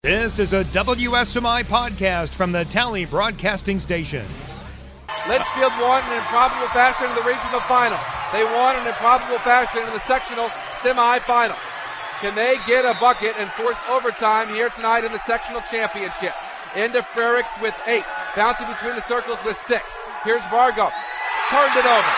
This is a WSMI podcast from the Tally Broadcasting Station. Litchfield won in improbable fashion in the regional final. They won in improbable fashion in the sectional semifinal. Can they get a bucket and force overtime here tonight in the sectional championship? Into Frericks with 8. Bouncing between the circles with 6. Here's Vargo. Turned it over.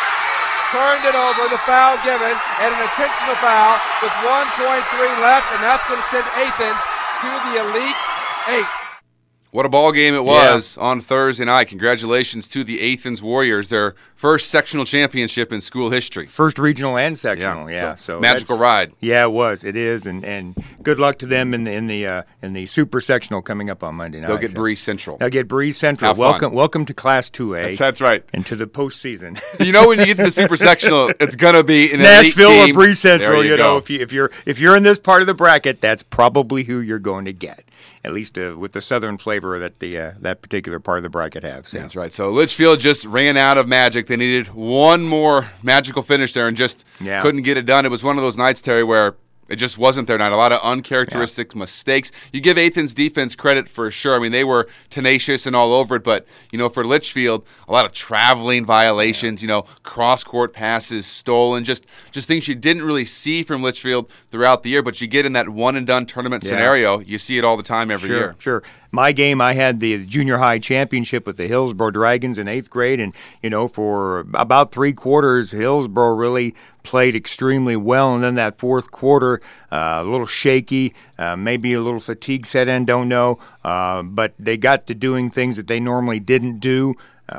The foul given, and an intentional foul with 1.3 left, and that's going to send Athens to the Elite 8. What a ball game it was on Thursday night. Congratulations to the Athens Warriors, their first sectional championship in school history. First regional and sectional, So magical ride. Yeah, it was. It is, and good luck to them in the super sectional coming up on Monday night. They'll get Breeze Central. Welcome to Class 2A. That's right. And to the postseason. You know, when you get to the super sectional, it's gonna be an Nashville elite team. or Breeze Central. You know, if you're in this part of the bracket, that's probably who you're going to get. At least with the southern flavor that that particular part of the bracket has. So. That's right. So Litchfield just ran out of magic. They needed one more magical finish there and just couldn't get it done. It was one of those nights, Terry, where it just wasn't their night. A lot of uncharacteristic mistakes. You give Athens defense credit for sure. I mean, they were tenacious and all over it. But, for Litchfield, a lot of traveling violations, cross-court passes stolen, just things you didn't really see from Litchfield throughout the year. But you get in that one-and-done tournament scenario, you see it all the time every year. Sure. My game, I had the junior high championship with the Hillsboro Dragons in 8th grade, and for about 3 quarters, Hillsboro really played extremely well, and then that fourth quarter, a little shaky, maybe a little fatigue set in, don't know, but they got to doing things that they normally didn't do,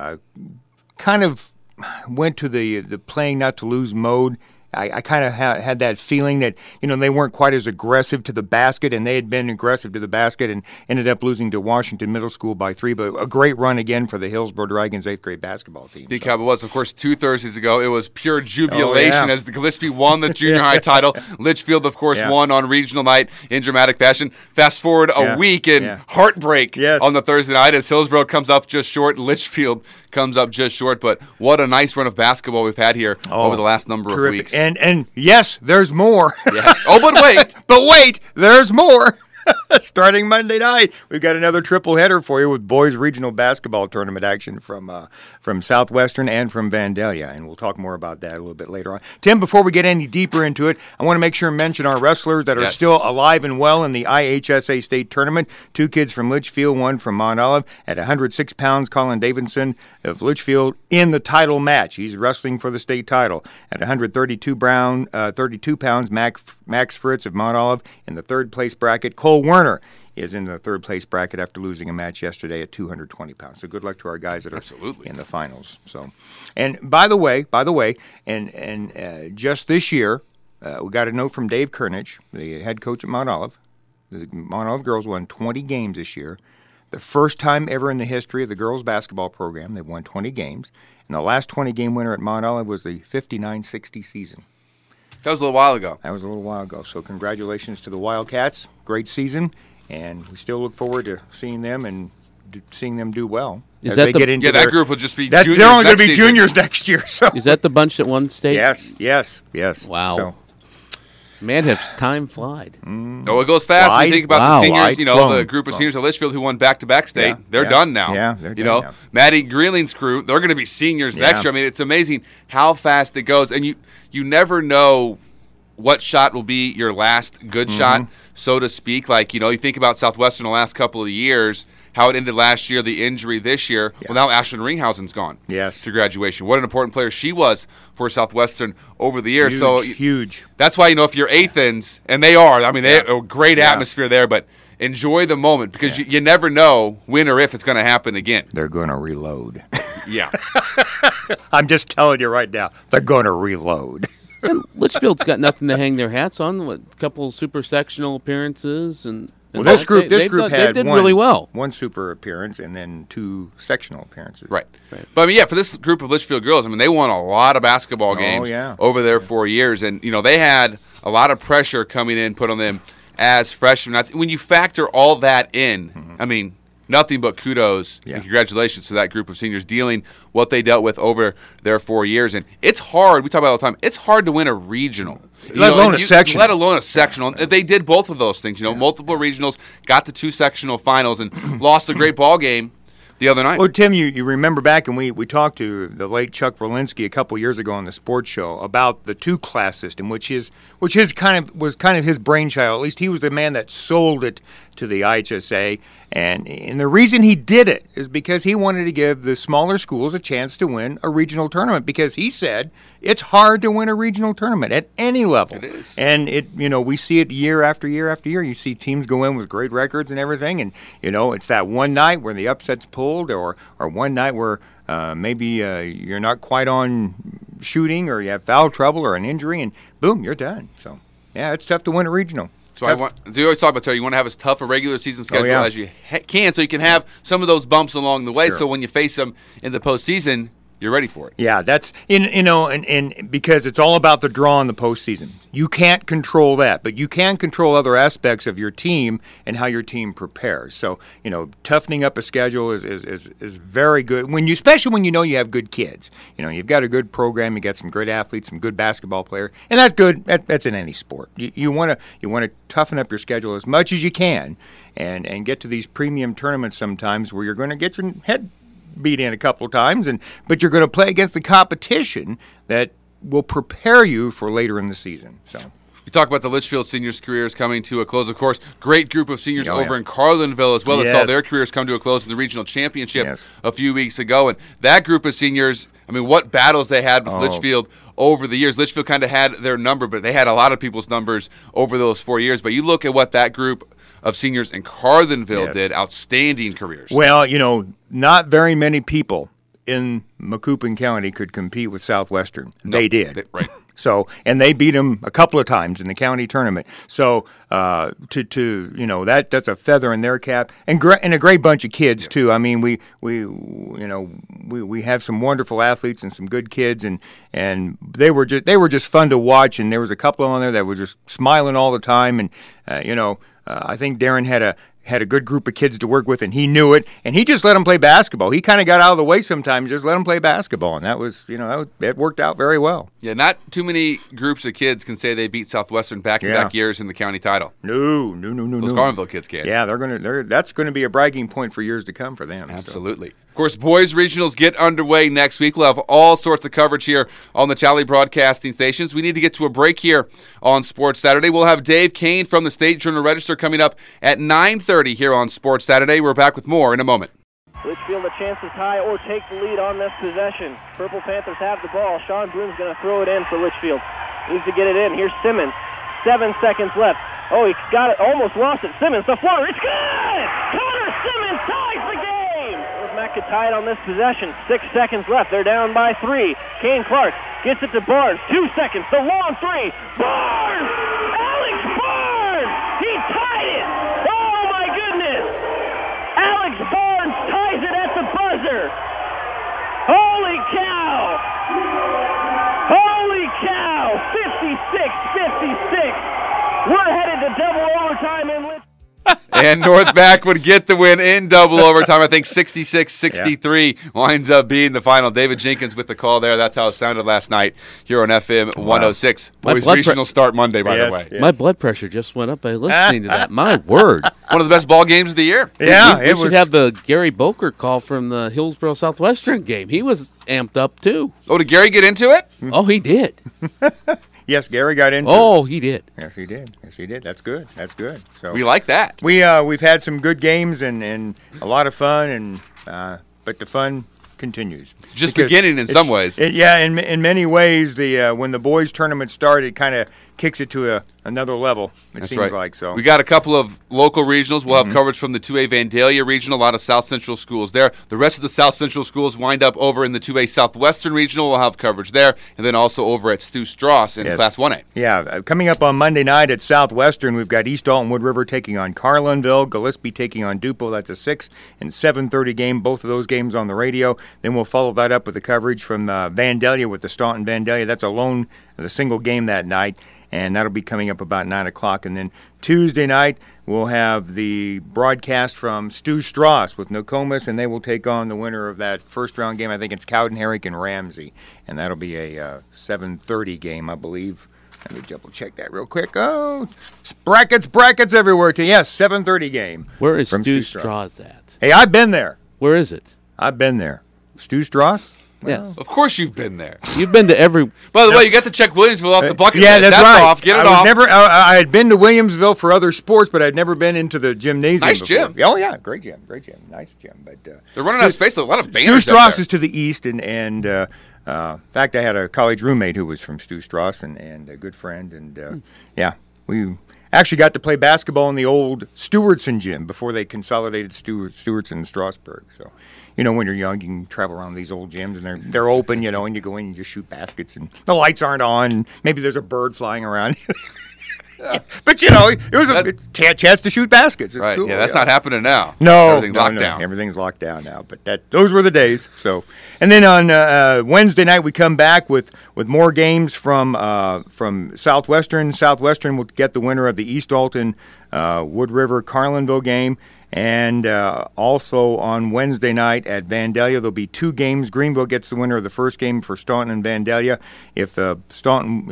kind of went to the playing not to lose mode. I kind of had that feeling that, they weren't quite as aggressive to the basket, and they had been aggressive to the basket and ended up losing to Washington Middle School by 3. But a great run again for the Hillsboro Dragons 8th grade basketball team. It was, of course, 2 Thursdays ago. It was pure jubilation as the Gillespie won the junior high title. Litchfield, of course, won on regional night in dramatic fashion. Fast forward a week and heartbreak on the Thursday night as Hillsboro comes up just short. Litchfield comes up just short, but what a nice run of basketball we've had here over the last number of weeks. And yes, there's more. Yes. Oh, but wait. But wait, there's more. Starting Monday night, we've got another triple header for you with boys regional basketball tournament action from Southwestern and from Vandalia, and we'll talk more about that a little bit later on. Tim, before we get any deeper into it, I want to make sure and mention our wrestlers that are still alive and well in the IHSA state tournament. 2 kids from Litchfield, 1 from Mount Olive. At 106 pounds, Colin Davidson of Litchfield in the title match. He's wrestling for the state title. At 132 pounds, Max Fritz of Mount Olive in the third place bracket. Cole Werner is in the third place bracket after losing a match yesterday at 220 pounds. So good luck to our guys that are in the finals. So, and by the way, and just this year, we got a note from Dave Kernich, the head coach at Mount Olive. The Mount Olive girls won 20 games this year. The first time ever in the history of the girls basketball program they've won 20 games. And the last 20-game winner at Mount Olive was the 59-60 season. That was a little while ago. So congratulations to the Wildcats. Great season, and we still look forward to seeing them and seeing them do well. Is that that group will just be juniors. They're only going to be juniors next year. So is that the bunch that won state? Yes. Wow. So, man, has time flied. Oh, it goes fast. When you think about the seniors, the group of seniors at Litchfield who won back-to-back state, they're done now. Yeah, they're done now. Maddie Greeling's crew, they're going to be seniors next year. I mean, it's amazing how fast it goes. And you never know what shot will be your last good shot, so to speak. Like, you think about Southwestern the last couple of years, how it ended last year, the injury this year. Yeah. Well, now Ashlyn Ringhausen's gone to graduation. What an important player she was for Southwestern over the years. Huge. That's why, if you're Athens, and they are, I mean, they have a great atmosphere there, but enjoy the moment because you never know when or if it's going to happen again. They're going to reload. Yeah. I'm just telling you right now, they're going to reload. And Litchfield's got nothing to hang their hats on. A couple super sectional appearances and this group had did really well. One super appearance and then 2 sectional appearances. Right. But I mean, for this group of Litchfield girls, I mean, they won a lot of basketball games over their 4 years, and they had a lot of pressure coming in put on them as freshmen. When you factor all that in, I mean, nothing but kudos and congratulations to that group of seniors dealing what they dealt with over their 4 years. And it's hard. We talk about it all the time. It's hard to win a regional. Let alone a sectional. Let alone a sectional. They did both of those things. Multiple regionals, got to 2 sectional finals, and lost a great ball game the other night. Well, Tim, you remember back, and we talked to the late Chuck Berlinski a couple years ago on the sports show about the 2-class system, which was kind of his brainchild. At least he was the man that sold it to the IHSA. And the reason he did it is because he wanted to give the smaller schools a chance to win a regional tournament, because he said it's hard to win a regional tournament at any level. It is. And we see it year after year after year. You see teams go in with great records and everything, and it's that one night where the upset's pulled, or one night where maybe you're not quite on shooting, or you have foul trouble or an injury, and boom, you're done. So yeah, it's tough to win a regional. So you always talk about, Terry, you want to have as tough a regular season schedule as you can, so you can have some of those bumps along the way. Sure. So when you face them in the postseason, you're ready for it. Yeah, that's and because it's all about the draw in the postseason. You can't control that, but you can control other aspects of your team and how your team prepares. So toughening up a schedule is very good especially when you have good kids. You've got a good program, you got some great athletes, some good basketball players, and that's good. That's in any sport. You want to toughen up your schedule as much as you can, and get to these premium tournaments sometimes where you're going to get your head beat in a couple of times, but you're going to play against the competition that will prepare you for later in the season. So we talk about the Litchfield seniors' careers coming to a close. Of course, great group of seniors over in Carlinville as well that saw their careers come to a close in the regional championship a few weeks ago. And that group of seniors, what battles they had with Litchfield over the years. Litchfield kind of had their number, but they had a lot of people's numbers over those 4 years. But you look at what that group of seniors in Carlinville did, outstanding careers. Well, not very many people in Macoupin County could compete with Southwestern. They did. Right. So, and they beat them a couple of times in the county tournament. So, that's a feather in their cap, and a great bunch of kids too. I mean, we have some wonderful athletes and some good kids, and they were just fun to watch. And there was a couple on there that were just smiling all the time, and I think Darren had a good group of kids to work with, and he knew it, and he just let them play basketball. He kind of got out of the way sometimes, just let them play basketball, and that was, it worked out very well. Yeah, not too many groups of kids can say they beat Southwestern back-to-back years in the county title. No. Those Carlinville kids can. Yeah, that's going to be a bragging point for years to come for them. Absolutely. So. Of course, boys regionals get underway next week. We'll have all sorts of coverage here on the Tally broadcasting stations. We need to get to a break here on Sports Saturday. We'll have Dave Kane from the State Journal-Register coming up at 9:30 here on Sports Saturday. We're back with more in a moment. Litchfield a chance to tie or take the lead on this possession. Purple Panthers have the ball. Sean Broom's going to throw it in for Litchfield. Needs to get it in. Here's Simmons. 7 seconds left. Oh, he got it. Almost lost it. Simmons, the floater. It's good! Connor Simmons ties the game! Mac could tie it on this possession. 6 seconds left. They're down by 3. Kane Clark gets it to Barnes. 2 seconds. The long 3. Barnes! Alex Barnes! He tied it! Oh, my goodness! Alex Barnes ties it at the buzzer. Holy cow! Holy cow! 56-56. We're headed to double overtime in Litchfield. And North Mac would get the win in double overtime. I think 66-63 winds up being the final. David Jenkins with the call there. That's how it sounded last night here on FM 106. Boys regional start Monday, by the way. Yes. My blood pressure just went up by listening to that. My word. One of the best ball games of the year. Yeah, we should have the Gary Boker call from the Hillsborough Southwestern game. He was amped up, too. Oh, did Gary get into it? Oh, he did. Yes, Gary got into it. He did. Yes, he did. That's good. So we like that. We've had some good games and a lot of fun, but the fun continues. Just beginning in some ways. In many ways, when the boys tournament started, it kind of kicks it to another level. It seems like so. We got a couple of local regionals. We'll have coverage from the 2A Vandalia regional. A lot of South Central schools there. The rest of the South Central schools wind up over in the 2A Southwestern regional. We'll have coverage there, and then also over at Stu Strauss in Class 1A. Yeah, coming up on Monday night at Southwestern, we've got East Alton Wood River taking on Carlinville, Gillespie taking on Dupo. That's a 6 and 7:30 game. Both of those games on the radio. Then we'll follow that up with the coverage from Vandalia with the Staunton Vandalia. That's the single game that night. And that'll be coming up about 9 o'clock. And then Tuesday night, we'll have the broadcast from Stu Strauss with Nokomis, and they will take on the winner of that first-round game. I think it's Cowden, Herrick, and Ramsey, and that'll be a 7:30 game, I believe. Let me double-check that real quick. Oh, brackets everywhere. Yes, 7:30 game. Where is Stu Strauss at? Hey, I've been there. Where is it? I've been there. Stu Strauss? Well, yes. Of course you've been there. You've been to every... By the way, you got to check Williamsville off the bucket list. That's right. Off. Get it off. I had been to Williamsville for other sports, but I'd never been into the gymnasium Nice before. gym. Oh, yeah. Great gym. Nice gym. But they're running out of space. A lot of banners Stu Strauss is to the east, and in fact, I had a college roommate who was from Stu Strauss and a good friend. And, we actually got to play basketball in the old Stewartson gym before they consolidated Stewartson and Strasburg. So, when you're young, you can travel around these old gyms, and they're open, and you go in and you shoot baskets, and the lights aren't on, and maybe there's a bird flying around. But, it was a chance to shoot baskets. It's right, cool. Yeah, that's not happening now. No. Everything's locked down. Everything's locked down now. But those were the days. So, and then on Wednesday night, we come back with more games from Southwestern. Southwestern will get the winner of the East Alton Wood River Carlinville game. And also on Wednesday night at Vandalia, there'll be 2 games. Greenville gets the winner of the first game for Staunton and Vandalia. If Staunton,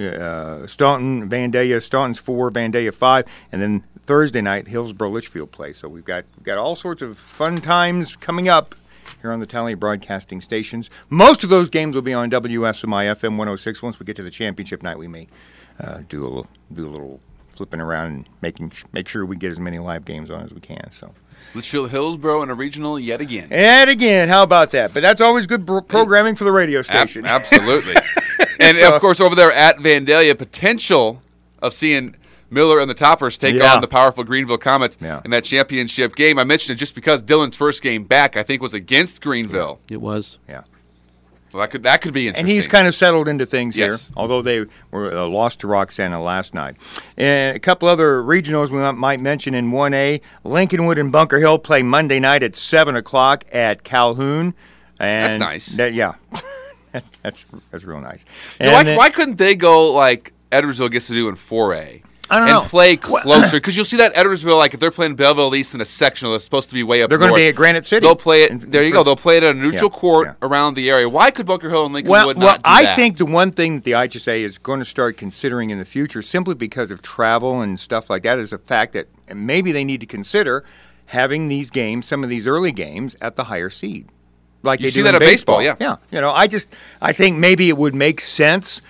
Vandalia, Staunton's 4, Vandalia 5, and then Thursday night, Hillsborough Litchfield play. So we've got all sorts of fun times coming up here on the Tally Broadcasting stations. Most of those games will be on WSMI FM 106. Once we get to the championship night, we may do a little flipping around and make sure we get as many live games on as we can. So. Litchfield Hillsborough in a regional yet again. And again, how about that? But that's always good programming for the radio station. Absolutely. And, of course, over there at Vandalia, potential of seeing Miller and the Toppers take on the powerful Greenville Comets in that championship game. I mentioned it just because Dylan's first game back, I think, was against Greenville. It was. Yeah. Well, that could be interesting. And he's kind of settled into things here, although they were lost to Roxana last night. And a couple other regionals we might mention in 1A. Lincolnwood and Bunker Hill play Monday night at 7 o'clock at Calhoun. And that's nice. That's real nice. Why couldn't they go like Edwardsville gets to do in 4A? I don't know. And play closer. Because you'll see that Edwardsville, like if they're playing Belleville East in a sectional, it's supposed to be way up north. They're going to be at Granite City. They'll play it. There you go. They'll play it at a neutral court around the area. Why could Bunker Hill and Lincolnwood not do that? I think the one thing that the IHSA is going to start considering in the future, simply because of travel and stuff like that, is the fact that maybe they need to consider having these games, some of these early games, at the higher seed. Like they do in baseball. Yeah. I think maybe it would make sense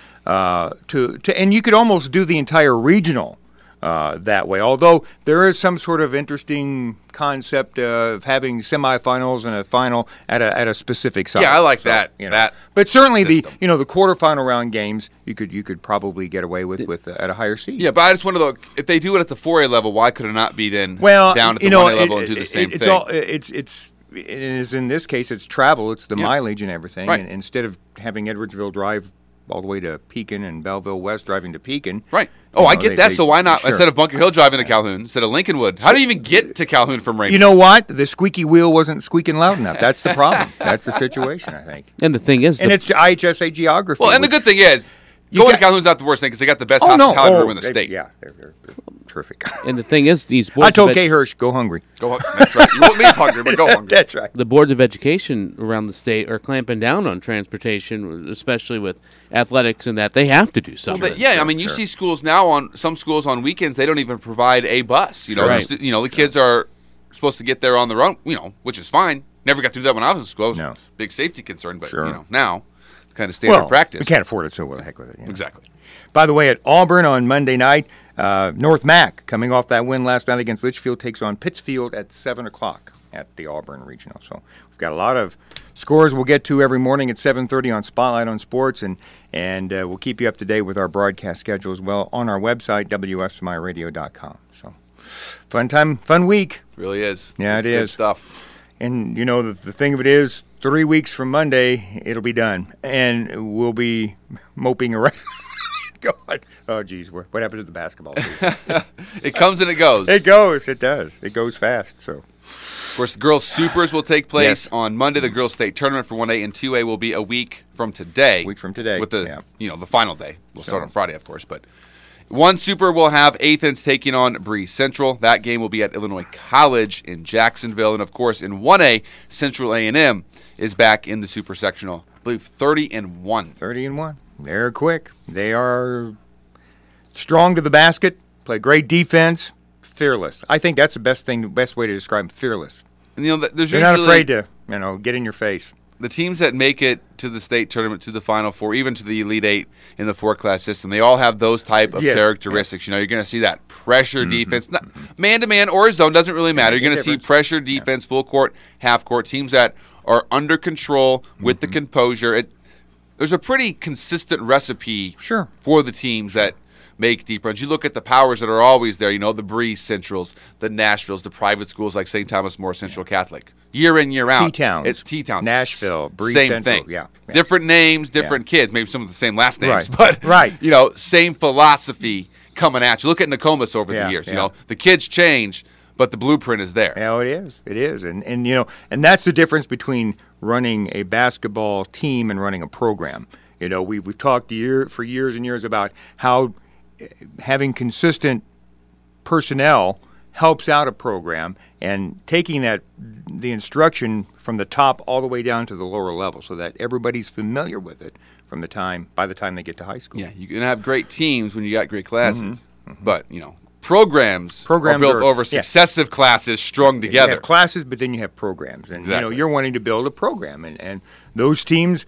to and you could almost do the entire regional that way. Although there is some sort of interesting concept of having semifinals and a final at a specific site. Yeah, I like that. That. But certainly system. The quarterfinal round games you could probably get away with at a higher seed. Yeah, but I just wonder though, if they do it at the 4A level, why could it not be then down at the 1A level and do the same thing? It is in this case, it's travel, it's the mileage and everything. Right. And instead of having Edwardsville drive all the way to Pekin and Belleville West driving to Pekin. Right. Oh, I get that. So why not, instead of Bunker Hill driving to Calhoun, instead of Lincolnwood? How do you even get to Calhoun from Raymond? You know what? The squeaky wheel wasn't squeaking loud enough. That's the problem. That's the situation, I think. And the thing is... And it's IHSA geography. Well, and the good thing is, going to Calhoun's not the worst thing because they got the best hospitality room in the state. Yeah, they're terrific. And the thing is, these boards... I told Kay Hirsch, go hungry. That's right. You won't leave hungry, but go hungry. That's right. The boards of education around the state are clamping down on transportation, especially with athletics and that. They have to do something. Well, I mean, you see schools now some schools on weekends, they don't even provide a bus. The kids are supposed to get there on their own, which is fine. Never got to do that when I was in school. It was a big safety concern, but, now, kind of standard practice. We can't afford it, so what the heck with it. Exactly. By the way, at Auburn on Monday night, North Mac, coming off that win last night against Litchfield, takes on Pittsfield at 7 o'clock at the Auburn Regional. So we've got a lot of scores we'll get to every morning at 7:30 on Spotlight on Sports, and we'll keep you up to date with our broadcast schedule as well on our website, WSMIRadio.com. So fun week. It really is. Yeah, it is. Good stuff. And, the thing of it is, 3 weeks from Monday, it'll be done, and we'll be moping around. God. Oh, geez. What happened to the basketball season? It comes and it goes. It goes. It does. It goes fast. So, of course, the girls' supers will take place on Monday. The girls' state tournament for 1A and 2A will be a week from today. With the the final day. We'll start on Friday, of course. But One Super will have Athens taking on Breeze Central. That game will be at Illinois College in Jacksonville. And, of course, in 1A, Central A&M is back in the Super Sectional. I believe 30-1. 30-1. They're quick. They are strong to the basket, play great defense, fearless. I think that's the best way to describe them, fearless. And, they're not afraid to, get in your face. The teams that make it to the state tournament, to the Final Four, even to the Elite Eight in the four-class system, they all have those type of characteristics. Yes. You're going to see that pressure defense. Man-to-man or zone doesn't really matter. You're going to see pressure defense, full court, half court, teams that are under control with the composure. There's a pretty consistent recipe for the teams that make deep runs. You look at the powers that are always there, the Breeze Centrals, the Nashvilles, the private schools like St. Thomas More Central Catholic. Year in, year out. T-Towns. It's T-Towns. Nashville, Breeze same Central. Thing. Yeah. Different names, different kids, maybe some of the same last names, but same philosophy coming at you. Look at Nokomis over the years. The kids change, but the blueprint is there. Yeah, it is. It is. And that's the difference between running a basketball team and running a program. We've talked for years and years about how having consistent personnel helps out a program, and taking the instruction from the top all the way down to the lower level so that everybody's familiar with it by the time they get to high school. Yeah, you can have great teams when you got great classes, but programs are built over successive classes strung together. You have classes, but then you have programs, and you're wanting to build a program, and those teams,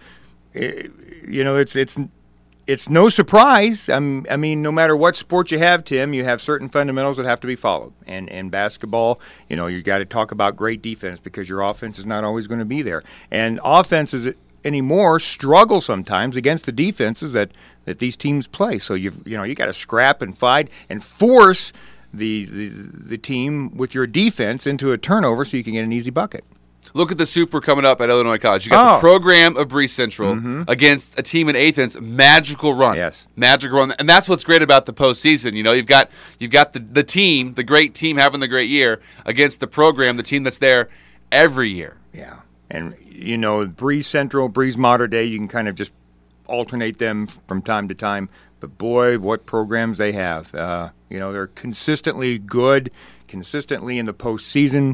it's no surprise. I mean, no matter what sport you have, Tim, you have certain fundamentals that have to be followed. And in basketball, you got to talk about great defense because your offense is not always going to be there. And offenses anymore struggle sometimes against the defenses that these teams play. So you got to scrap and fight and force the team with your defense into a turnover so you can get an easy bucket. Look at the Super coming up at Illinois College. You got the program of Breeze Central against a team in Athens. Magical run. Yes. Magical run. And that's what's great about the postseason. You've got the team, the great team having the great year, against the program, the team that's there every year. Yeah. And, Breeze Central, Breeze Mater Dei, you can kind of just alternate them from time to time. But, boy, what programs they have. They're consistently good, consistently in the postseason.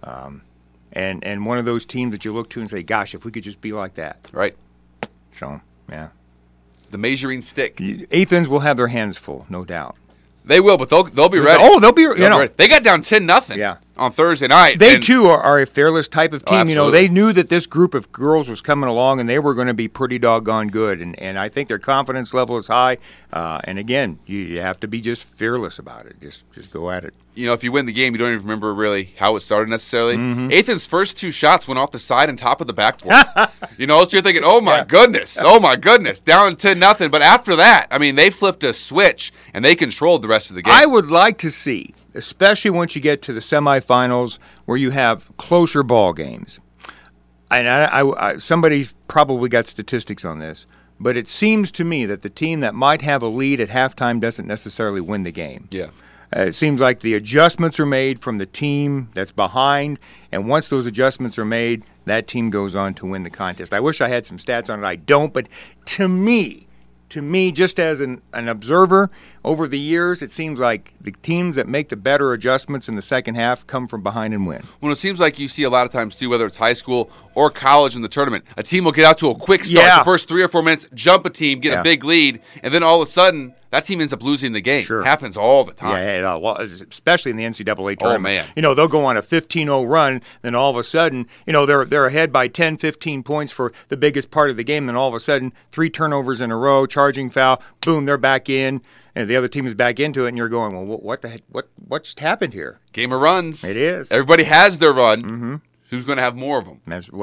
And one of those teams that you look to and say, gosh, if we could just be like that. Right. So, yeah. The measuring stick. Athens will have their hands full, no doubt. They will, but they'll be ready. Oh, they'll be ready. They got down 10-0 on Thursday night. They, too, are a fearless type of team. Absolutely. They knew that this group of girls was coming along, and they were going to be pretty doggone good. And I think their confidence level is high. And, again, you have to be just fearless about it. Just go at it. If you win the game, you don't even remember really how it started necessarily. Athens' first two shots went off the side and top of the backboard. So you're thinking, oh, my goodness, down 10-0. But after that, they flipped a switch, and they controlled the rest of the game. I would like to see, especially once you get to the semifinals where you have closer ball games. And I somebody's probably got statistics on this, but it seems to me that the team that might have a lead at halftime doesn't necessarily win the game. Yeah. It seems like the adjustments are made from the team that's behind, and once those adjustments are made, that team goes on to win the contest. I wish I had some stats on it. I don't, but to me, just as an observer, over the years, it seems like the teams that make the better adjustments in the second half come from behind and win. Well, it seems like you see a lot of times, too, whether it's high school or college in the tournament, a team will get out to a quick start. The first 3 or 4 minutes, jump a team, get a big lead, and then all of a sudden, that team ends up losing the game. Sure. It happens all the time. Yeah, especially in the NCAA tournament. Oh, man. They'll go on a 15-0 run, then all of a sudden, they're ahead by 10, 15 points for the biggest part of the game, then all of a sudden, 3 turnovers in a row, charging foul, boom, they're back in, and the other team is back into it, and you're going, well, what the heck? What just happened here? Game of runs. It is. Everybody has their run. Mm-hmm. Who's going to have more of them?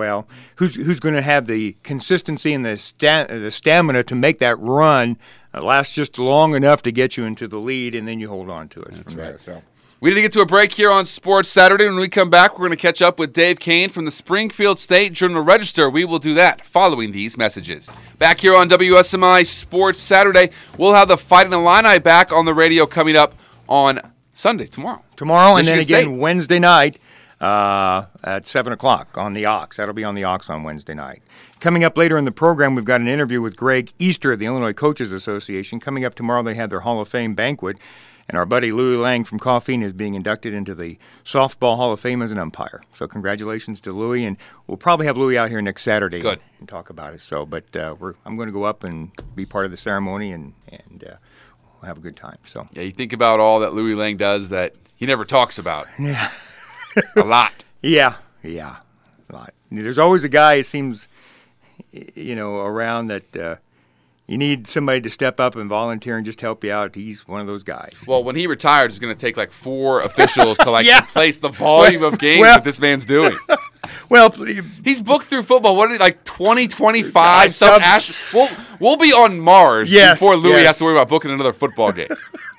Who's going to have the consistency and the stamina to make that run last just long enough to get you into the lead, and then you hold on to it. That's right. So. We need to get to a break here on Sports Saturday. When we come back, we're going to catch up with Dave Kane from the Springfield State Journal-Register. We will do that following these messages. Back here on WSMI Sports Saturday, we'll have the Fighting Illini back on the radio coming up on Sunday, tomorrow. And then Michigan again State. Wednesday night. at 7 o'clock on the Ox. That'll be on the Ox on Wednesday night. Coming up later in the program, we've got an interview with Greg Easter of the Illinois Coaches Association. Coming up tomorrow, they have their Hall of Fame banquet. And our buddy Louis Lang from Coffeen is being inducted into the Softball Hall of Fame as an umpire. So congratulations to Louis, and we'll probably have Louis out here next Saturday and talk about it. So, but I'm going to go up and be part of the ceremony, and we'll have a good time. So yeah, you think about all that Louis Lang does that he never talks about. Yeah, a lot. Yeah, a lot. There's always a guy, it seems, around that. You need somebody to step up and volunteer and just help you out. He's one of those guys. Well, when he retires, it's going to take like 4 officials to replace the volume of games that this man's doing. Well, he's booked through football. What, like 20, 25? We'll be on Mars before Louis has to worry about booking another football game.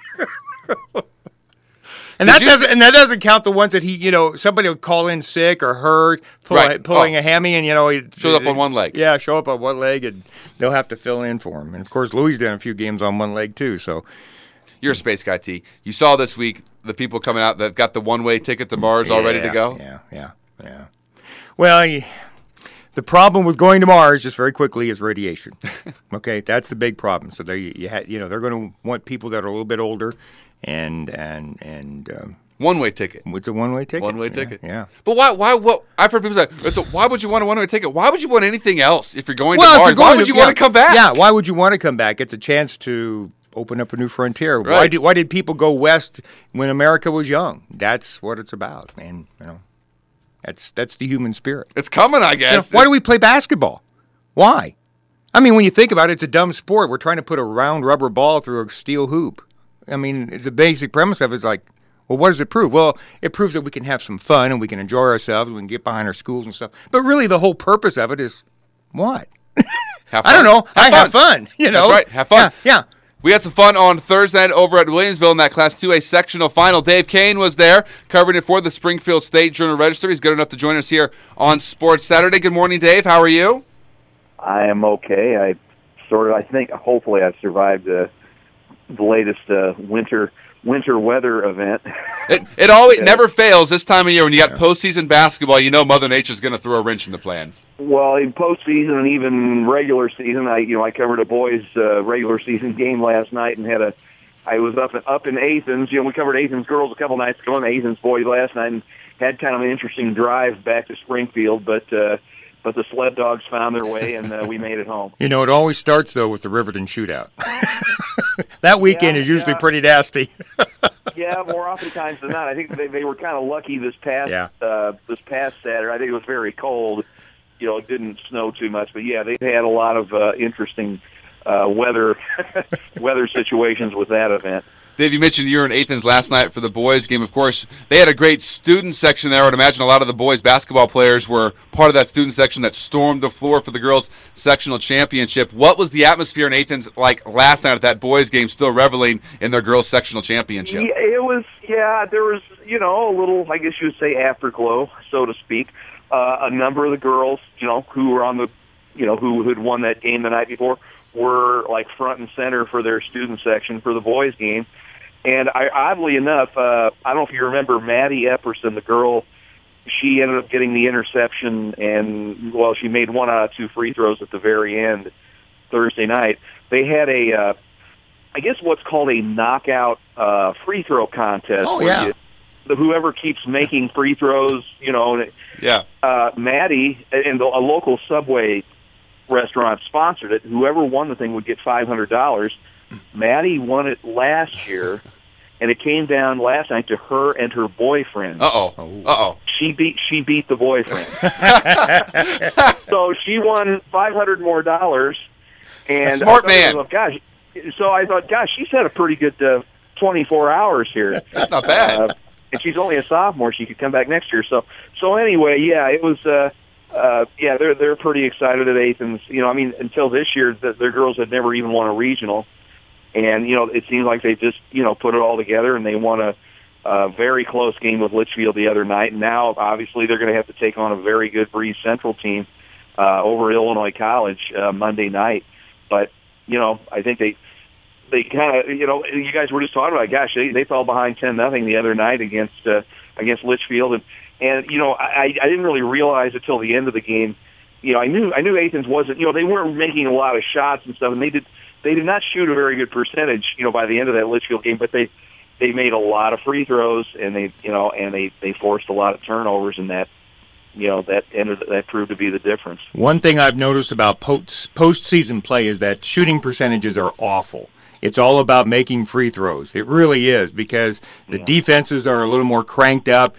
And that doesn't count the ones that somebody will call in sick or hurt, pulling a hammy, and he shows up on one leg. Yeah, show up on one leg, and they'll have to fill in for him. And of course, Louis done a few games on one leg too. So you're a space guy, T. You saw this week the people coming out that got the one-way ticket to Mars all ready to go. Yeah. Well, the problem with going to Mars, just very quickly, is radiation. Okay, that's the big problem. So they're going to want people that are a little bit older. And one-way ticket. It's a one-way ticket. One-way ticket. Yeah. But why? What I've heard people say. So why would you want a one-way ticket? Why would you want anything else if you're going to Mars? Why would you want to come back? Yeah. Why would you want to come back? It's a chance to open up a new frontier. Right. Why did people go west when America was young? That's what it's about, and that's the human spirit. It's coming, I guess. Why do we play basketball? Why? I mean, when you think about it, it's a dumb sport. We're trying to put a round rubber ball through a steel hoop. I mean, the basic premise of it is like, well, what does it prove? Well, it proves that we can have some fun and we can enjoy ourselves and we can get behind our schools and stuff. But really, the whole purpose of it is what? Have fun. I don't know. Have fun. That's right. Have fun. Yeah. We had some fun on Thursday night over at Williamsville in that Class 2A sectional final. Dave Kane was there covering it for the Springfield State Journal-Register. He's good enough to join us here on Sports Saturday. Good morning, Dave. How are you? I am okay. I think, hopefully I've survived the latest winter weather event. It always never fails this time of year when you got postseason basketball. Mother Nature's going to throw a wrench in the plans. Well, in postseason and even regular season, I covered a boys' regular season game last night and I was up in Athens. We covered Athens girls a couple nights ago and Athens boys last night and had kind of an interesting drive back to Springfield, but the sled dogs found their way, and we made it home. It always starts, though, with the Riverton shootout. That weekend is usually pretty nasty. Yeah, more oftentimes than not. I think they were kind of lucky this past Saturday. I think it was very cold. It didn't snow too much, but yeah, they had a lot of interesting weather situations with that event. Dave, you mentioned you were in Athens last night for the boys' game. Of course, they had a great student section there. I would imagine a lot of the boys' basketball players were part of that student section that stormed the floor for the girls' sectional championship. What was the atmosphere in Athens like last night at that boys' game, still reveling in their girls' sectional championship? Yeah, there was, a little, I guess you would say, afterglow, so to speak. A number of the girls, who were on the, who had won that game the night before, were like front and center for their student section for the boys' game. And oddly enough, I don't know if you remember Maddie Epperson, the girl, she ended up getting the interception, and, she made 1 out of 2 free throws at the very end Thursday night. They had I guess what's called a knockout free throw contest. Oh, yeah. Whoever keeps making free throws, Maddie, and a local Subway restaurant sponsored it. Whoever won the thing would get $500. Maddie won it last year, and it came down last night to her and her boyfriend. She beat the boyfriend. So she won $500 more. And smart man. So I thought, gosh, she's had a pretty good 24 hours here. That's not bad. And she's only a sophomore. She could come back next year. So anyway, yeah, it was. They're pretty excited at Athens. Until this year, their girls had never even won a regional. And, it seems like they just, put it all together, and they won a very close game with Litchfield the other night. And now, obviously, they're going to have to take on a very good Breeze Central team over Illinois College Monday night. But, I think they kind of, you guys were just talking about, gosh, they fell behind 10-0 the other night against Litchfield. And I didn't really realize it till the end of the game. I knew Athens wasn't. They weren't making a lot of shots and stuff, and they did not shoot a very good percentage. By the end of that Litchfield game, but they made a lot of free throws, and they forced a lot of turnovers, and that proved to be the difference. One thing I've noticed about postseason play is that shooting percentages are awful. It's all about making free throws. It really is, because the defenses are a little more cranked up.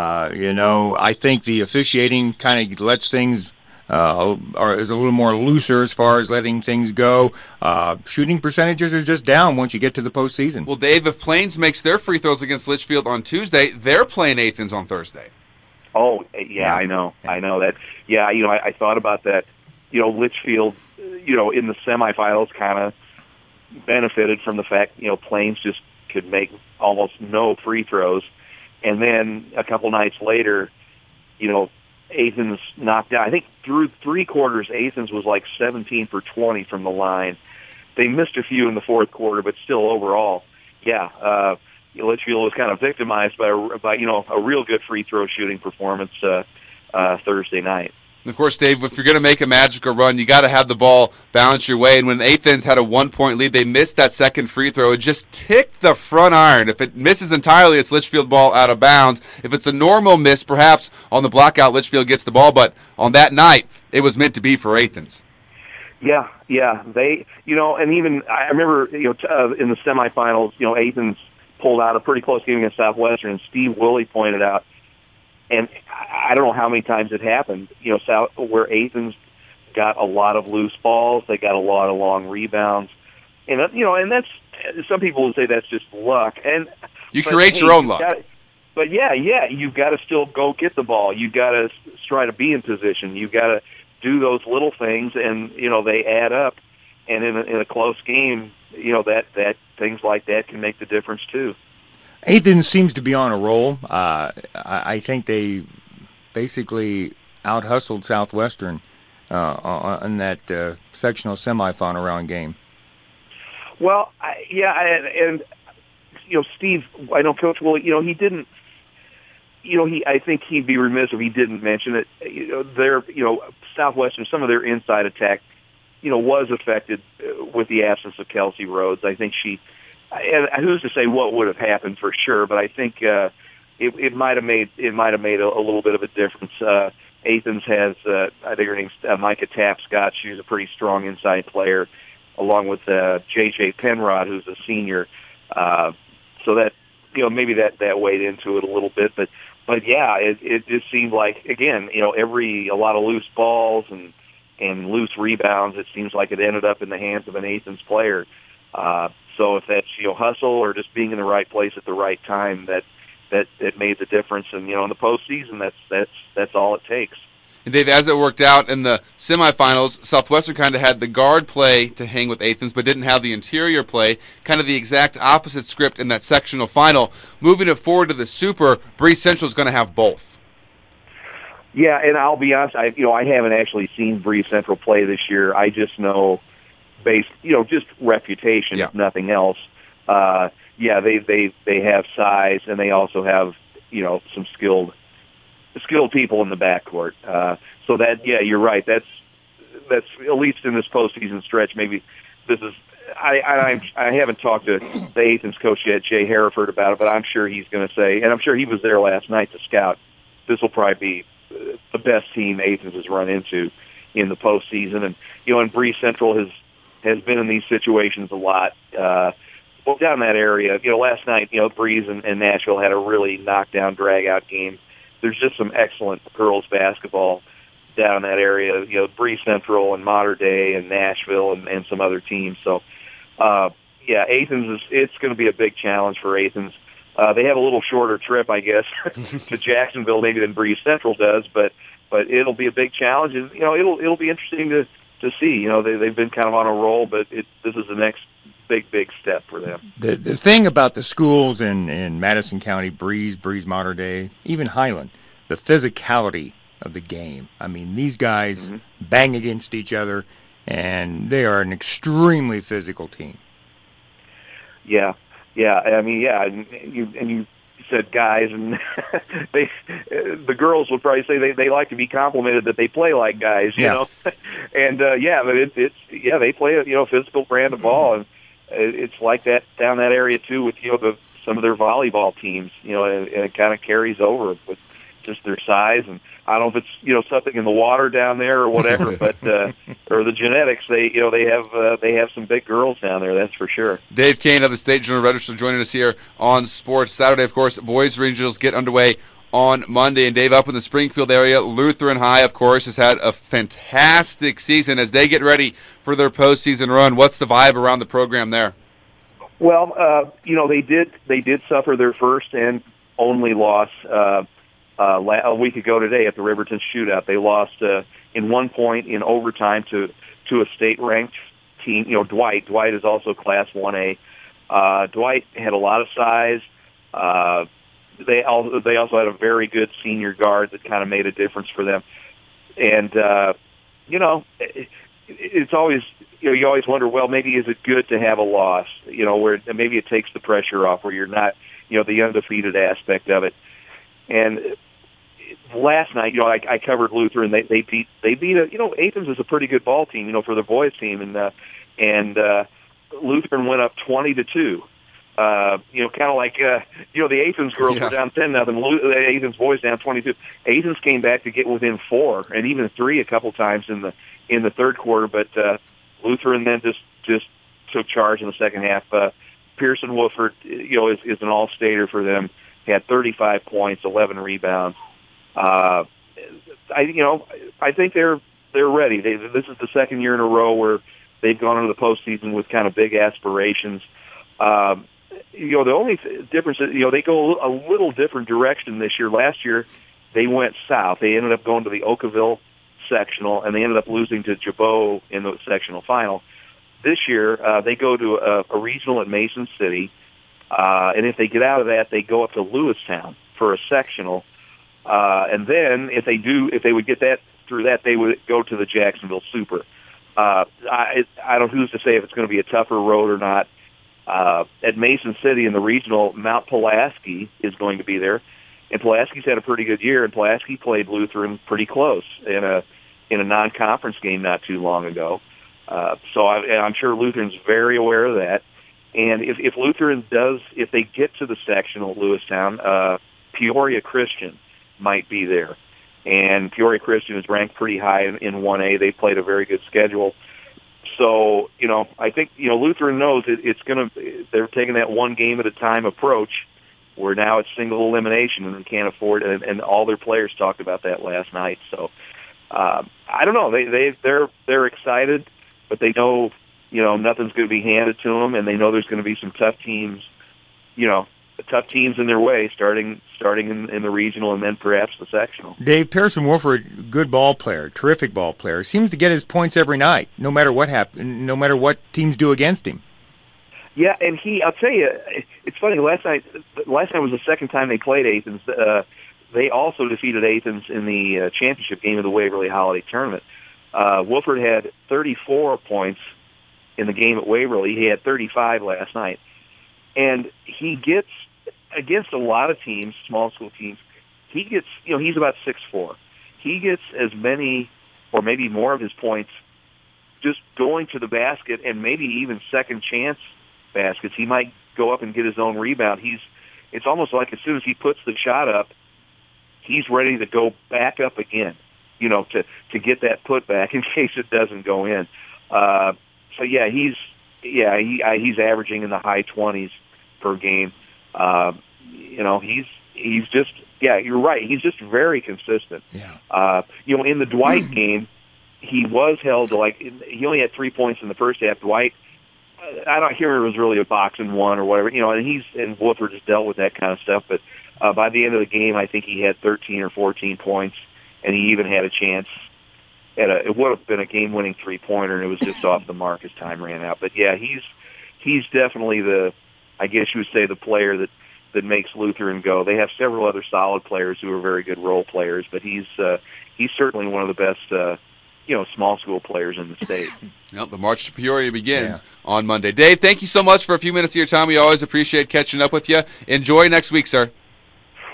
I think the officiating kind of lets things is a little more looser as far as letting things go. Shooting percentages are just down once you get to the postseason. Well, Dave, if Plains makes their free throws against Litchfield on Tuesday, they're playing Athens on Thursday. Oh, yeah, I know that. Yeah, I thought about that. Litchfield, in the semifinals kind of benefited from the fact, Plains just could make almost no free throws. And then a couple nights later, Athens knocked out. I think through three quarters, Athens was like 17 for 20 from the line. They missed a few in the fourth quarter, but still overall, Litchfield was kind of victimized by a real good free throw shooting performance Thursday night. Of course, Dave, if you're going to make a magical run, you got to have the ball bounce your way. And when Athens had a 1-point lead, they missed that second free throw. It just ticked the front iron. If it misses entirely, it's Litchfield ball out of bounds. If it's a normal miss, perhaps on the blockout, Litchfield gets the ball. But on that night, it was meant to be for Athens. Yeah. They, and even I remember, in the semifinals, Athens pulled out a pretty close game against Southwestern, and Steve Willie pointed out, and I don't know how many times it happened, where Athens got a lot of loose balls, they got a lot of long rebounds, and and that's, some people would say that's just luck, and you create your own luck. But you've got to still go get the ball. You've got to try to be in position. You've got to do those little things, and they add up. And in a close game, that things like that can make the difference too. Athens seems to be on a roll. I think they basically out-hustled Southwestern on that sectional semifinal round game. Well, and Steve, I know Coach Willie, he didn't. I think he'd be remiss if he didn't mention it. Southwestern, some of their inside attack, was affected with the absence of Kelsey Rhodes. I think and who's to say what would have happened for sure, but I think it might have made a little bit of a difference. Athens has, I think her name's Micah Tapscott. She's a pretty strong inside player, along with J.J. Penrod, who's a senior. So that, maybe that weighed into it a little bit, but yeah, it just seemed like, again, a lot of loose balls and loose rebounds. It seems like it ended up in the hands of an Athens player. So if that's hustle or just being in the right place at the right time, that made the difference. And in the postseason, that's all it takes. And Dave, as it worked out in the semifinals, Southwestern kind of had the guard play to hang with Athens, but didn't have the interior play. Kind of the exact opposite script in that sectional final. Moving it forward to the Super, Breese Central is going to have both. Yeah, and I'll be honest, I haven't actually seen Breese Central play this year. I just know, just reputation, if nothing else. They have size, and they also have some skilled people in the backcourt. So that, you're right. That's at least in this postseason stretch. Maybe this is. I haven't talked to the Athens coach yet, Jay Hereford, about it, but I'm sure he's going to say, and I'm sure he was there last night to scout. This will probably be the best team Athens has run into in the postseason, and Breese Central has been in these situations a lot. Well, down in that area, last night, Breese and Nashville had a really knockdown, drag-out game. There's just some excellent girls basketball down in that area. Breese Central and Mater Dei and Nashville and some other teams. So, Athens it's going to be a big challenge for Athens. They have a little shorter trip, I guess, to Jacksonville maybe than Breese Central does, but it'll be a big challenge, and it'll be interesting to see. They've been kind of on a roll, but this is the next big step for them. The thing about the schools in Madison County, Breese Mater Dei, even Highland, the physicality of the game. I mean, these guys bang against each other, and they are an extremely physical team. Yeah. I mean, and you said guys, and the girls would probably say they like to be complimented that they play like guys, you know. And but they play a physical brand of ball, and it's like that down that area too with some of their volleyball teams, and it kind of carries over with just their size. And I don't know if it's something in the water down there or whatever, but or the genetics, they have some big girls down there, that's for sure. Dave Kane of the State Journal Register joining us here on Sports Saturday. Of course, boys regionals get underway on Monday. And Dave, up in the Springfield area, Lutheran High, of course, has had a fantastic season as they get ready for their postseason run. What's the vibe around the program there? Well, they did suffer their first and only loss a week ago today at the Riverton Shootout. They lost in 1 point in overtime to a state-ranked team. Dwight. Dwight is also Class 1A. Dwight had a lot of size. They also had a very good senior guard that kind of made a difference for them. And it's always you always wonder, well, maybe is it good to have a loss? Where maybe it takes the pressure off, where you're not the undefeated aspect of it. And last night, I covered Lutheran. They beat Athens is a pretty good ball team, for the boys team, and Lutheran went up 20-2. Kind of like the Athens girls were down 10-0. The Athens boys down 22. Athens came back to get within 4 and even 3 a couple times in the third quarter, but Lutheran then just took charge in the second half. Pearson Woodford, is an all-stater for them. He had 35 points, 11 rebounds. I think they're ready. This is the second year in a row where they've gone into the postseason with kind of big aspirations. The only difference is, they go a little different direction this year. Last year, they went south. They ended up going to the Oakville sectional, and they ended up losing to Jabot in the sectional final. This year, they go to a regional at Mason City, and if they get out of that, they go up to Lewistown for a sectional. And then if they would get that through that, they would go to the Jacksonville Super. I don't know who's to say if it's going to be a tougher road or not. At Mason City in the regional, Mount Pulaski is going to be there, and Pulaski's had a pretty good year. And Pulaski played Lutheran pretty close in a non-conference game not too long ago. So I'm sure Lutheran's very aware of that. And if Lutheran if they get to the sectional at Lewistown, Peoria Christian might be there. And Peoria Christian is ranked pretty high in 1A. They played a very good schedule. So, I think, Lutheran knows they're taking that one game at a time approach where now it's single elimination and they can't afford it. And all their players talked about that last night. So, I don't know. They're excited, but they know, nothing's going to be handed to them, and they know there's going to be some tough teams, in their way, starting in the regional and then perhaps the sectional. Dave, Pearson Woodford, good ball player, terrific ball player, seems to get his points every night, no matter what happens, no matter what teams do against him. Yeah, and I'll tell you, it's funny. Last night was the second time they played Athens. They also defeated Athens in the championship game of the Waverly Holiday Tournament. Woodford had 34 points in the game at Waverly. He had 35 last night. And he gets, against a lot of teams, small school teams, he gets, he's about 6'4". He gets as many or maybe more of his points just going to the basket and maybe even second chance baskets. He might go up and get his own rebound. It's almost like as soon as he puts the shot up, he's ready to go back up again, to get that putback in case it doesn't go in. So yeah, he's averaging in the high 20s per game. He's just, you're right. He's just very consistent. Yeah. In the Dwight game, he was held to he only had 3 points in the first half. Dwight, I don't hear it was really a box and one or whatever, and Woodford has dealt with that kind of stuff. But by the end of the game, I think he had 13 or 14 points, and he even had a chance it would have been a game-winning three-pointer, and it was just off the mark as time ran out. But yeah, he's definitely I guess you would say, the player that makes Lutheran go. They have several other solid players who are very good role players, but he's certainly one of the best small school players in the state. Well, the march to Peoria begins on Monday. Dave, thank you so much for a few minutes of your time. We always appreciate catching up with you. Enjoy next week, sir.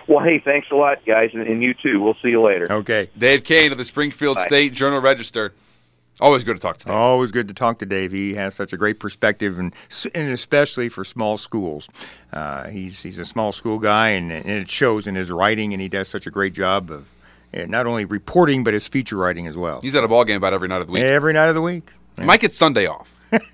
Well, hey, thanks a lot, guys, and you too. We'll see you later. Okay. Dave Kane of the Springfield State Journal-Register. Always good to talk to Dave. Always good to talk to Dave. He has such a great perspective, and especially for small schools. He's a small school guy, and it shows in his writing, and he does such a great job of not only reporting, but his feature writing as well. He's at a ball game about every night of the week. Every night of the week. Yeah. Might get Sunday off.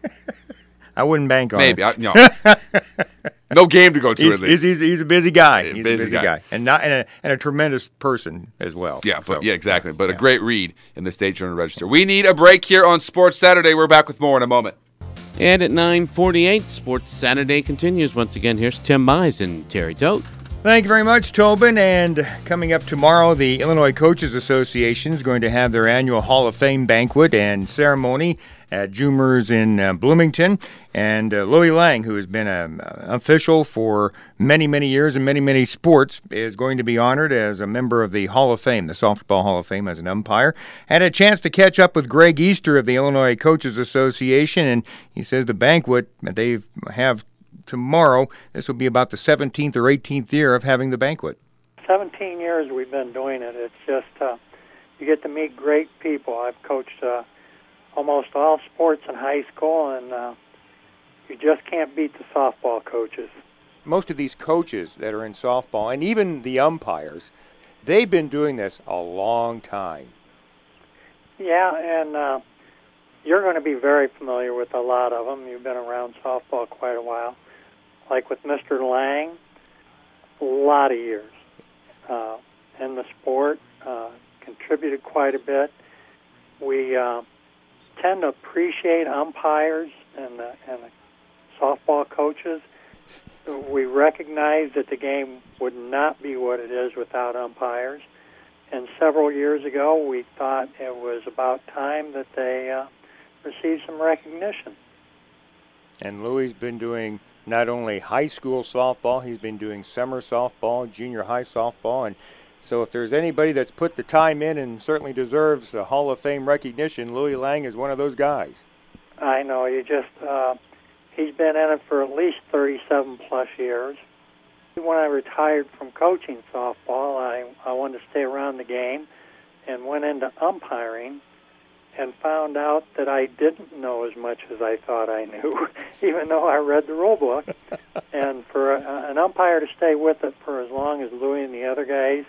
I wouldn't bank on Maybe. it. No. No game to go to, at least. He's a busy guy. He's busy a busy guy. And a tremendous person as well. Yeah, exactly. But a great read in the State Journal-Register. We need a break here on Sports Saturday. We're back with more in a moment. And at 9:48, Sports Saturday continues. Once again, here's Tim Mize and Terry Toth. Thank you very much, Tobin. And coming up tomorrow, the Illinois Coaches Association is going to have their annual Hall of Fame banquet and ceremony at Jumers in Bloomington. And Louis Lang, who has been an official for many, many years in many, many sports, is going to be honored as a member of the Hall of Fame, the Softball Hall of Fame, as an umpire. Had a chance to catch up with Greg Easter of the Illinois Coaches Association, and he says the banquet that they have tomorrow, this will be about the 17th or 18th year of having the banquet. 17 years we've been doing it. It's just, you get to meet great people. I've coached almost all sports in high school, and you just can't beat the softball coaches. Most of these coaches that are in softball, and even the umpires, they've been doing this a long time. Yeah, and you're going to be very familiar with a lot of them. You've been around softball quite a while. Like with Mr. Lang, a lot of years in the sport, contributed quite a bit. We tend to appreciate umpires and the softball coaches. We recognize that the game would not be what it is without umpires. And several years ago, we thought it was about time that they received some recognition. And Louis been doing not only high school softball, he's been doing summer softball, junior high softball, and so if there's anybody that's put the time in and certainly deserves a Hall of Fame recognition, Louis Lang is one of those guys. I know. He's been in it for at least 37-plus years. When I retired from coaching softball, I wanted to stay around the game and went into umpiring and found out that I didn't know as much as I thought I knew, even though I read the rule book. And for an umpire to stay with it for as long as Louis and the other guys,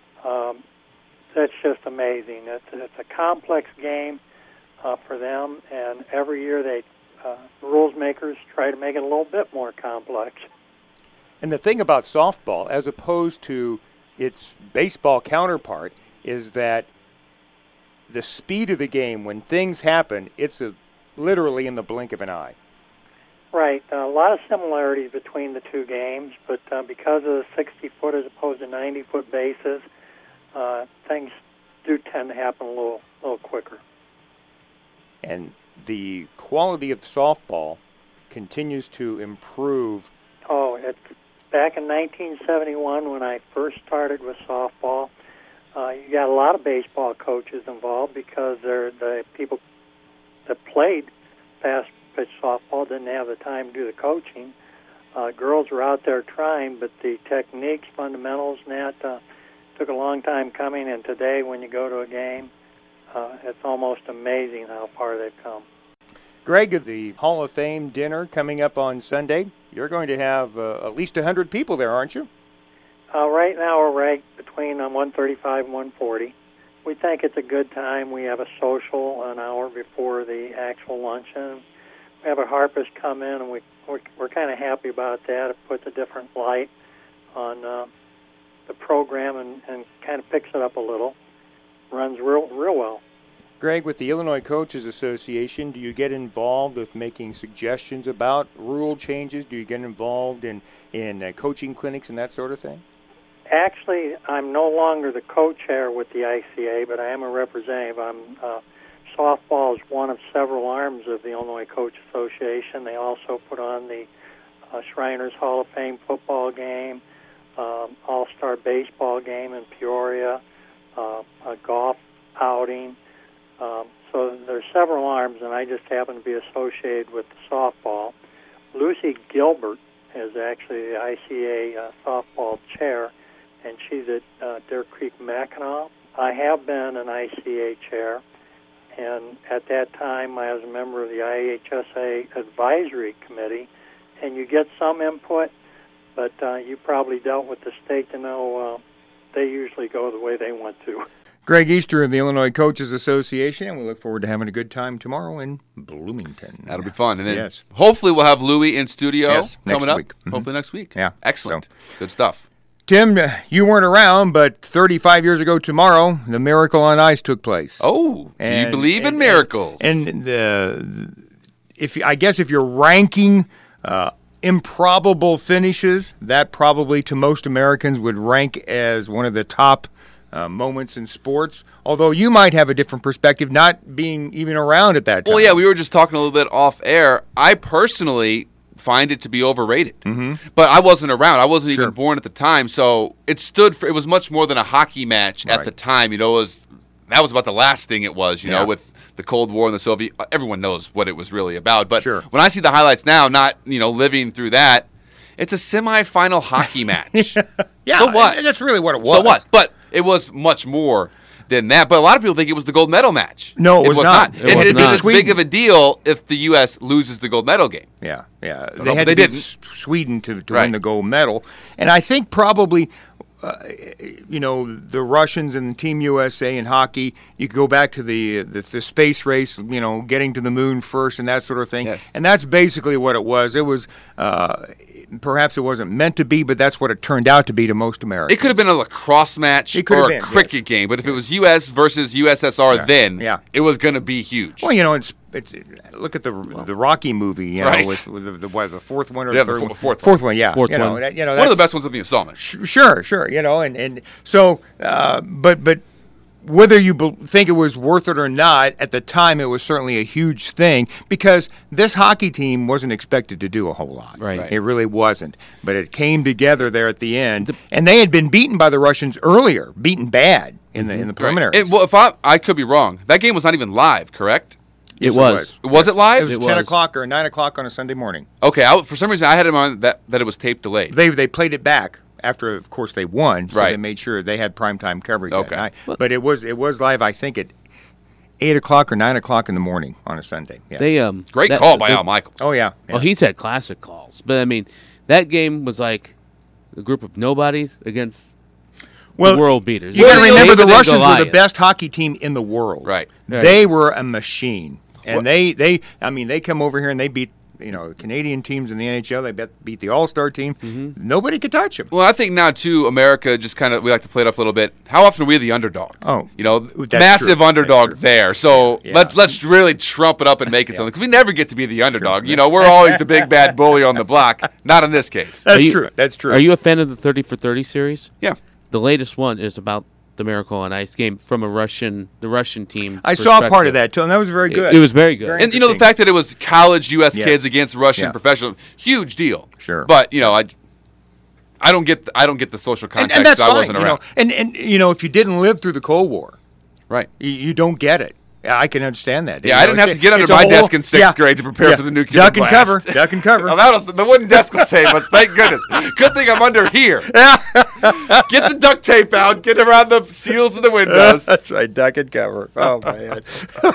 that's just amazing. It's a complex game for them, and every year the rules makers try to make it a little bit more complex. And the thing about softball, as opposed to its baseball counterpart, is that the speed of the game, when things happen, it's literally in the blink of an eye. Right. A lot of similarities between the two games, but because of the 60-foot as opposed to 90-foot bases, things do tend to happen a little quicker. And the quality of softball continues to improve. Oh, it's back in 1971 when I first started with softball. You got a lot of baseball coaches involved because they're the people that played fast pitch softball didn't have the time to do the coaching. Girls were out there trying, but the techniques, fundamentals, and that took a long time coming. And today, when you go to a game, it's almost amazing how far they've come. Greg, of the Hall of Fame dinner coming up on Sunday, you're going to have at least 100 people there, aren't you? Right now we're ranked between 135 and 140. We think it's a good time. We have a social an hour before the actual luncheon. We have our harpists come in, and we're kind of happy about that. It puts a different light on the program and kind of picks it up a little. Runs real well. Greg, with the Illinois Coaches Association, do you get involved with making suggestions about rule changes? Do you get involved in coaching clinics and that sort of thing? Actually, I'm no longer the co-chair with the ICA, but I am a representative. Softball is one of several arms of the Illinois Coach Association. They also put on the Shriners Hall of Fame football game, All-Star baseball game in Peoria, a golf outing. So there's several arms, and I just happen to be associated with the softball. Lucy Gilbert is actually the ICA softball chair, and she's at Deer Creek Mackinac. I have been an ICA chair, and at that time I was a member of the IHSA Advisory Committee, and you get some input, but you probably dealt with the state to know they usually go the way they want to. Greg Easter of the Illinois Coaches Association, and we look forward to having a good time tomorrow in Bloomington. That'll be fun. And then hopefully we'll have Louie in studio coming up. Week. Hopefully next week. Yeah. Excellent. Good stuff. Tim, you weren't around, but 35 years ago tomorrow, the Miracle on Ice took place. Oh, do you believe in miracles? And if you're ranking improbable finishes, that probably to most Americans would rank as one of the top moments in sports, although you might have a different perspective, not being even around at that time. Well, yeah, we were just talking a little bit off air. I personally find it to be overrated. Mm-hmm. But I wasn't around. I wasn't even born at the time, so it was much more than a hockey match at the time. That was about the last thing it was, you know, with the Cold War and the Soviet. Everyone knows what it was really about. But when I see the highlights now, not, living through that, it's a semifinal hockey match. Yeah, so what? And that's really what it was. So what? But it was much more than that. But a lot of people think it was the gold medal match. No, it was not. It's as big of a deal if the U.S. loses the gold medal game. Yeah. They didn't. Sweden to win the gold medal. And I think probably, the Russians and Team USA in hockey, you could go back to the space race, getting to the moon first and that sort of thing. Yes. And that's basically what it was. It was perhaps it wasn't meant to be, but that's what it turned out to be to most Americans. It could have been a lacrosse match or a cricket game, but if it was U.S. versus USSR it was going to be huge. Well, it's look at the Rocky movie, with the fourth one or the third one? Fourth one, yeah. Fourth one. One of the best ones of the installment. Sure, and so, but whether you think it was worth it or not, at the time it was certainly a huge thing because this hockey team wasn't expected to do a whole lot. Right. It really wasn't. But it came together there at the end, and they had been beaten by the Russians earlier, beaten bad in the preliminaries. Well, if I could be wrong, that game was not even live, correct? Yes, it was. Was it live? It was 10 o'clock or 9 o'clock on a Sunday morning. Okay, for some reason I had in mind that it was tape delayed. They played it back after, of course, they won, so they made sure they had primetime coverage that night. But it was live, I think, at 8 o'clock or 9 o'clock in the morning on a Sunday. Yes. Great call by Al Michaels. Oh, yeah. Well, he's had classic calls. But, that game was like a group of nobodies against the world beaters. You got to remember the Russians were the best hockey team in the world. Right. They were a machine. And they come over here and they beat Canadian teams in the NHL. They beat the All-Star team. Mm-hmm. Nobody could touch them. Well, I think now too, America just we like to play it up a little bit. How often are we the underdog? Oh, massive underdog there. So let's really trump it up and make it something because we never get to be the underdog. Sure. We're always the big bad bully on the block. Not in this case. That's true. Are you a fan of the 30 for 30 series? Yeah. The latest one is about the Miracle on Ice game from the Russian team. I saw part of that too, and that was very good. It was very good. And the fact that it was college U.S. kids against Russian professional, huge deal. Sure. But I don't get the social context. And that's I fine, wasn't around. And if you didn't live through the Cold War, right, you don't get it. Yeah, I can understand that. Yeah, I didn't have to get under my desk in sixth grade to prepare for the nuclear blast. Duck and cover. The wooden desk will save us. Thank goodness. Good thing I'm under here. Get the duct tape out. Get around the seals of the windows. That's right. Duck and cover. Oh, man.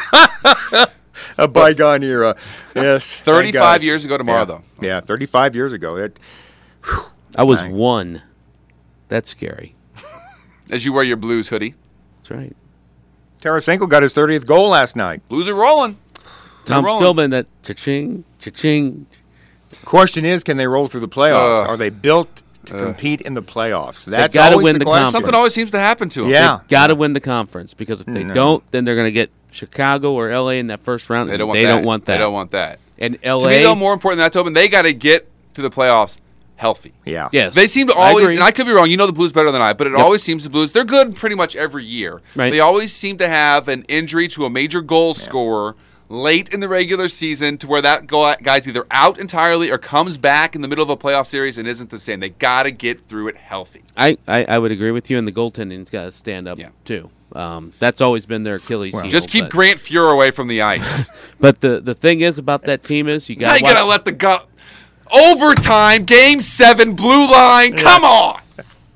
A bygone era. Yes. 35 years ago tomorrow, though. Yeah, 35 years ago. I was 1. That's scary. As you wear your Blues hoodie. That's right. Tarasenko got his 30th goal last night. Blues are rolling. Tom Stillman, that cha-ching. Question is, can they roll through the playoffs? Are they built to compete in the playoffs? That's got to always win the question. conference. Something always seems to happen to them. Yeah. They've got to win the conference because if they don't, then they're going to get Chicago or L.A. in that first round. They don't want that. They don't want that. And L.A. To me, though, more important than that, Tobin, they got to get to the playoffs healthy. Yeah. Yes. They seem to always, and I could be wrong, you know the Blues better than I, but it always seems the Blues, they're good pretty much every year. Right. They always seem to have an injury to a major goal scorer late in the regular season to where that guy's either out entirely or comes back in the middle of a playoff series and isn't the same. They got to get through it healthy. I would agree with you, and the goaltending's got to stand up too. That's always been their Achilles heel. Just keep Grant Fuhr away from the ice. But the thing is about that team is you got to let the overtime, Game 7, blue line. Come on.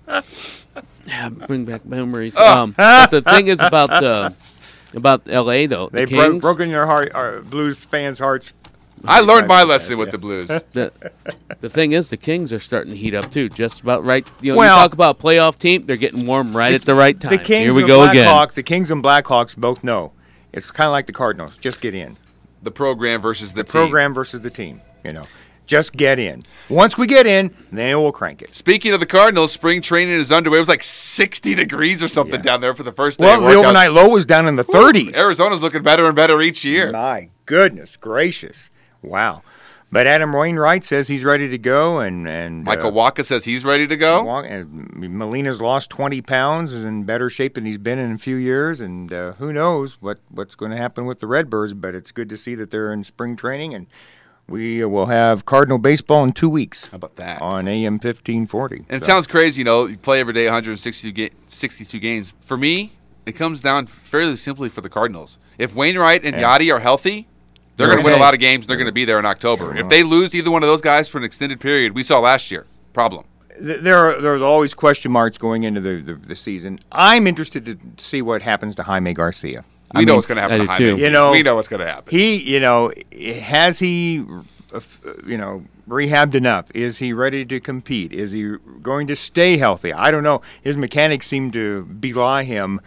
Yeah, bring back memories. But the thing is about L.A. though, They've broken your heart, Blues fans' hearts. I learned my lesson with the Blues. The thing is, the Kings are starting to heat up too. Just about right. You talk about playoff team; they're getting warm right at the right time. The Kings Here we and go Blackhawks, again. The Kings and Blackhawks both know it's kind of like the Cardinals. Just get in. The program versus the team. Program versus the team. Just get in. Once we get in, then we'll crank it. Speaking of the Cardinals, spring training is underway. It was like 60 degrees or something down there for the first day. Well, the overnight low was down in the 30s. Arizona's looking better and better each year. My goodness gracious. Wow. But Adam Wainwright says he's ready to go, and Michael Wacha says he's ready to go. And Molina's lost 20 pounds, is in better shape than he's been in a few years, and who knows what's going to happen with the Redbirds, but it's good to see that they're in spring training, and we will have Cardinal baseball in 2 weeks. How about that? On AM 1540. And it sounds crazy, you play every day 162 games. For me, it comes down fairly simply for the Cardinals. If Wainwright and Yachty are healthy, they're going to win a lot of games. They're going to be there in October. If they lose either one of those guys for an extended period, we saw last year, problem. There's always question marks going into the season. I'm interested to see what happens to Jaime Garcia. We know what's going to happen to Jaime. We know what's going to happen. Has he rehabbed enough? Is he ready to compete? Is he going to stay healthy? I don't know. His mechanics seem to belie him.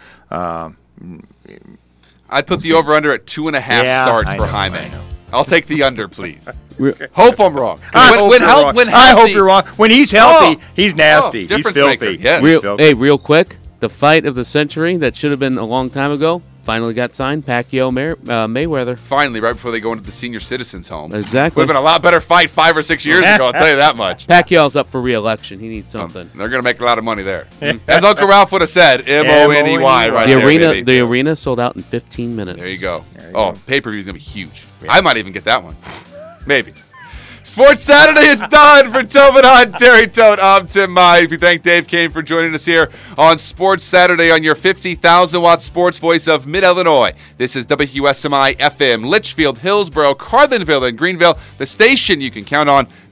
I'd put the over-under at 2.5 starts for Jaime. I'll take the under, please. Hope I'm wrong. I hope you're wrong. When he's healthy, he's nasty. He's filthy. Yes. Real quick, the fight of the century that should have been a long time ago finally got signed. Pacquiao Mayweather. Finally, right before they go into the senior citizens home. Exactly. Would have been a lot better fight 5 or 6 years ago, I'll tell you that much. Pacquiao's up for re-election. He needs something. They're going to make a lot of money there. As Uncle Ralph would have said, M-O-N-E-Y right there. The arena sold out in 15 minutes. There you go. Pay-per-view is going to be huge. Yeah. I might even get that one. Maybe. Sports Saturday is done for Tobin Hunt, Terry Tote. I'm Tim Mai. We thank Dave Kane for joining us here on Sports Saturday on your 50,000-watt sports voice of Mid-Illinois. This is WSMI FM, Litchfield, Hillsboro, Carlinville, and Greenville, the station you can count on